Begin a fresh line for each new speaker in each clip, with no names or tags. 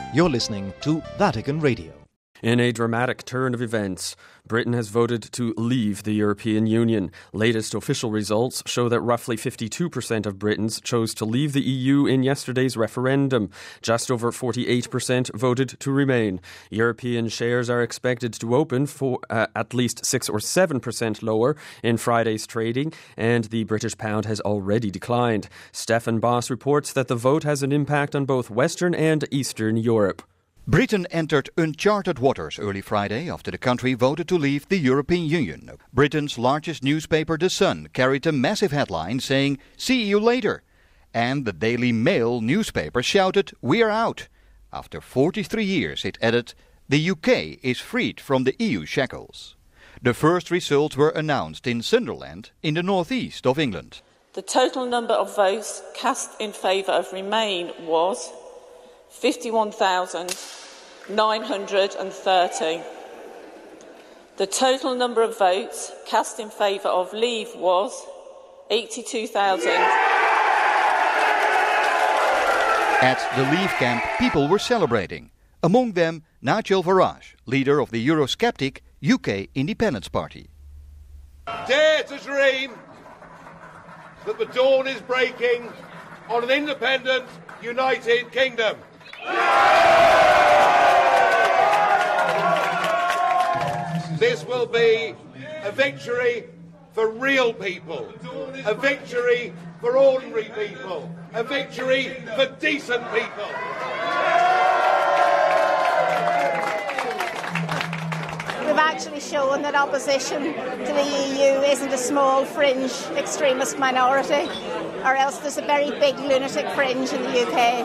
You're listening to Vatican Radio.
In a dramatic turn of events, Britain has voted to leave the European Union. Latest official results show that roughly 52% of Britons chose to leave the EU in yesterday's referendum. Just over 48% voted to remain. European shares are expected to open for at least 6 or 7% lower in Friday's trading, and the British pound has already declined. Stefan Boss reports that the vote has an impact on both Western and Eastern Europe.
Britain entered uncharted waters early Friday after the country voted to leave the European Union. Britain's largest newspaper, The Sun, carried a massive headline saying, "See you later." And the Daily Mail newspaper shouted, "We're out." After 43 years, it added, "The UK is freed from the EU shackles." The first results were announced in Sunderland, in the northeast of England.
The total number of votes cast in favour of Remain was 51,930. The total number of votes cast in favour of Leave was 82,000.
At the Leave camp, people were celebrating. Among them, Nigel Farage, leader of the Eurosceptic UK Independence Party.
Dare to dream that the dawn is breaking on an independent, united kingdom. This will be a victory for real people, a victory for ordinary people, a victory for decent people.
We've actually shown that opposition to the EU isn't a small fringe extremist minority, or else there's a very big lunatic fringe in the UK.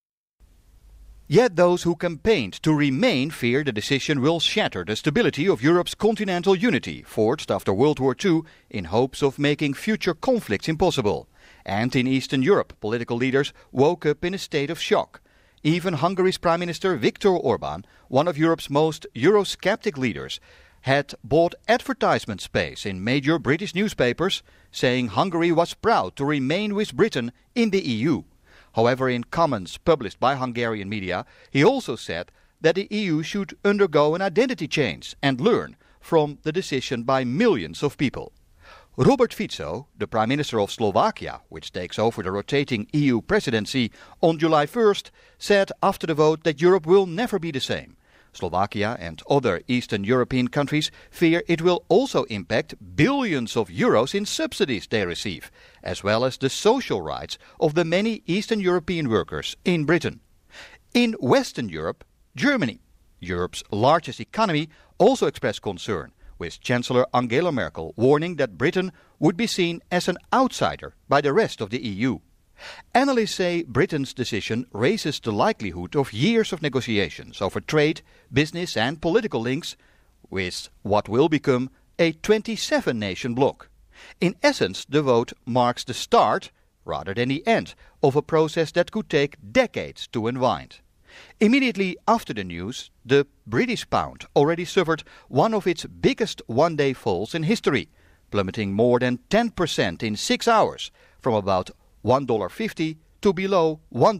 Yet those who campaigned to remain fear the decision will shatter the stability of Europe's continental unity, forged after World War II in hopes of making future conflicts impossible. And in Eastern Europe, political leaders woke up in a state of shock. Even Hungary's Prime Minister Viktor Orban, one of Europe's most Eurosceptic leaders, had bought advertisement space in major British newspapers, saying Hungary was proud to remain with Britain in the EU. However, in comments published by Hungarian media, he also said that the EU should undergo an identity change and learn from the decision by millions of people. Robert Fico, the Prime Minister of Slovakia, which takes over the rotating EU presidency on July 1st, said after the vote that Europe will never be the same. Slovakia and other Eastern European countries fear it will also impact billions of euros in subsidies they receive, as well as the social rights of the many Eastern European workers in Britain. In Western Europe, Germany, Europe's largest economy, also expressed concern, with Chancellor Angela Merkel warning that Britain would be seen as an outsider by the rest of the EU. Analysts say Britain's decision raises the likelihood of years of negotiations over trade, business and political links with what will become a 27-nation bloc. In essence, the vote marks the start, rather than the end, of a process that could take decades to unwind. Immediately after the news, the British pound already suffered one of its biggest one-day falls in history, plummeting more than 10% in 6 hours, from about $1.50 to below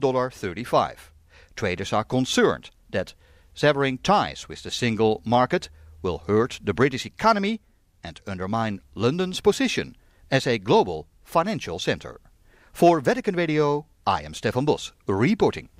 $1.35. Traders are concerned that severing ties with the single market will hurt the British economy and undermine London's position as a global financial center. For Vatican Radio, I am Stefan Bos, reporting.